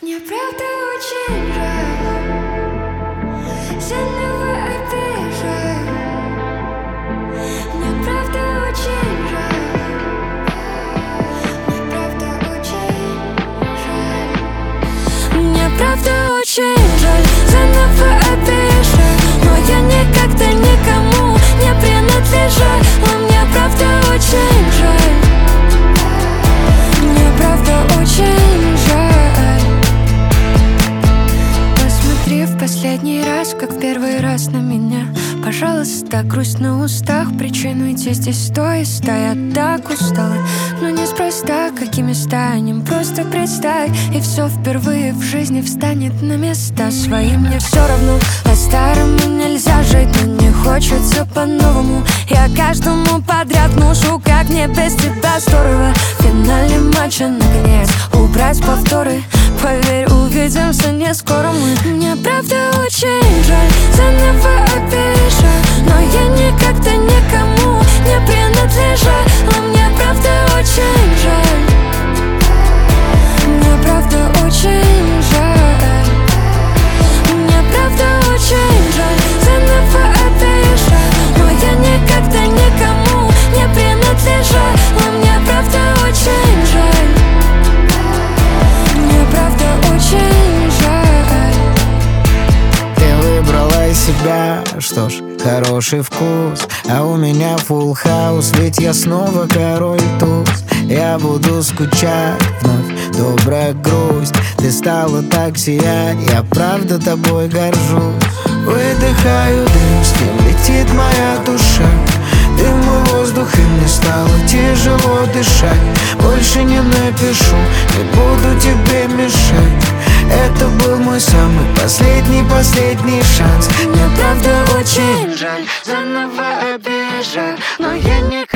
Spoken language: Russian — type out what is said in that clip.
Мне правда очень жаль, заново обижаю. Мне правда очень жаль, мне правда очень жаль. Мне правда очень жаль, заново обижаю. Но я никогда никому не принадлежу. Но мне правда очень жаль, мне правда очень жаль. Посмотри в последний раз, как в первый раз на меня. Пожалуйста, грусть на устах, причину идти здесь стой. Я так устала, но неспроста. Какими станем, просто представь. И все впервые в жизни встанет на места свои. Мне все равно, по-старому нельзя жить, но не хочется по-новому. Я каждому подряд внушу, как мне без тебя здорово. В финале матча наконец убрать повторы. Поверь, увидимся не скоро мы. Мне правда очень жаль, заново обижаю. Но я никогда никому не принадлежу. Но мне правда очень жаль, мне правда очень жаль. Мне правда очень жаль, заново обижаю. Но я никогда никому не принадлежу. Но мне правда очень жаль, мне правда очень жаль. Ты выбрала из себя, что ж, хороший вкус. А у меня фулл хаус, ведь я снова король туз. Я буду скучать вновь, добрая грусть. Ты стала так сиять, я правда тобой горжусь. Выдыхаю дым, с ним летит моя душа. Дым и воздух, и мне стало тяжело дышать. Больше не напишу, не буду тебе мешать. Это был мой самый последний шанс. Мне правда очень жаль, заново обижаю. Но я не